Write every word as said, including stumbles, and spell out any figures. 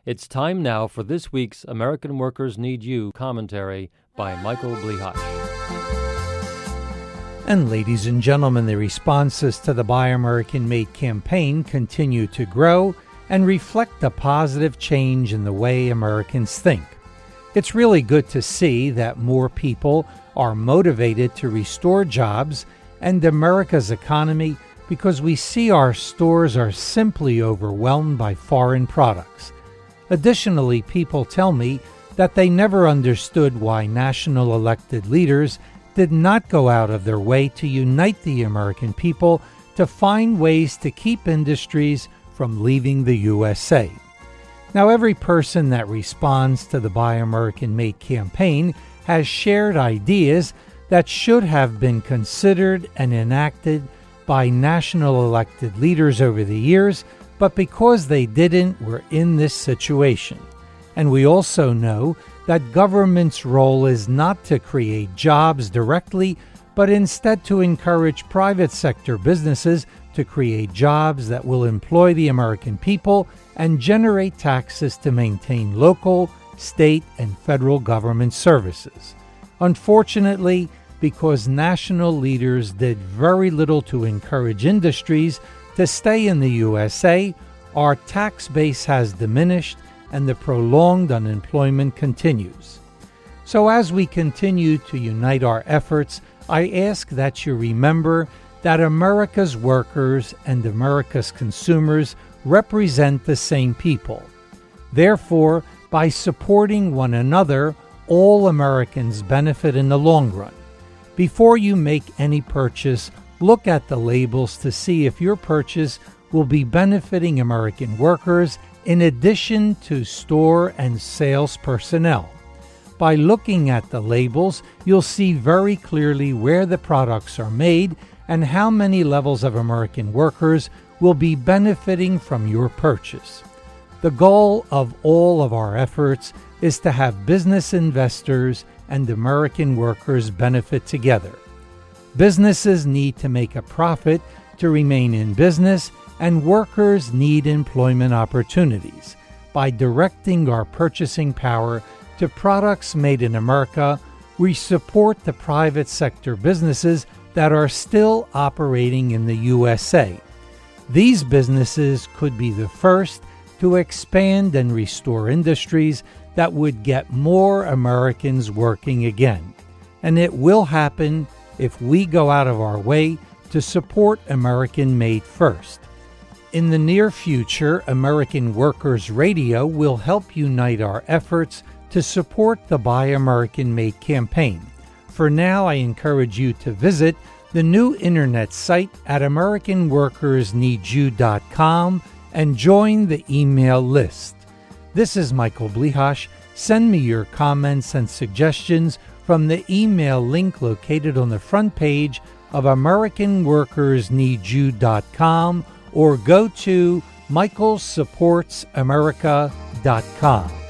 It's time now for this week's American Workers Need You commentary by Michael Blihash. And ladies and gentlemen, the responses to the Buy American Made campaign continue to grow and reflect a positive change in the way Americans think. It's really good to see that more people are motivated to restore jobs and America's economy because we see our stores are simply overwhelmed by foreign products. Additionally, people tell me that they never understood why national elected leaders did not go out of their way to unite the American people to find ways to keep industries from leaving the U S A. Now, every person that responds to the Buy American Made campaign has shared ideas that should have been considered and enacted by national elected leaders over the years, but because they didn't, we're in this situation. And we also know that government's role is not to create jobs directly, but instead to encourage private sector businesses to create jobs that will employ the American people and generate taxes to maintain local, state, and federal government services. Unfortunately, because national leaders did very little to encourage industries to stay in the U S A, our tax base has diminished and the prolonged unemployment continues. So as we continue to unite our efforts, I ask that you remember that America's workers and America's consumers represent the same people. Therefore, by supporting one another, all Americans benefit in the long run. Before you make any purchase, look at the labels to see if your purchase will be benefiting American workers in addition to store and sales personnel. By looking at the labels, you'll see very clearly where the products are made and how many levels of American workers will be benefiting from your purchase. The goal of all of our efforts is to have business investors and American workers benefit together. Businesses need to make a profit to remain in business, and workers need employment opportunities. By directing our purchasing power to products made in America, we support the private sector businesses that are still operating in the U S A. These businesses could be the first to expand and restore industries that would get more Americans working again. And it will happen if we go out of our way to support American Made first. In the near future, American Workers Radio will help unite our efforts to support the Buy American Made campaign. For now, I encourage you to visit the new internet site at American Workers Need You dot com and join the email list. This is Michael Blihash. Send me your comments and suggestions from the email link located on the front page of American Workers Need You dot com or go to Michael Supports America dot com.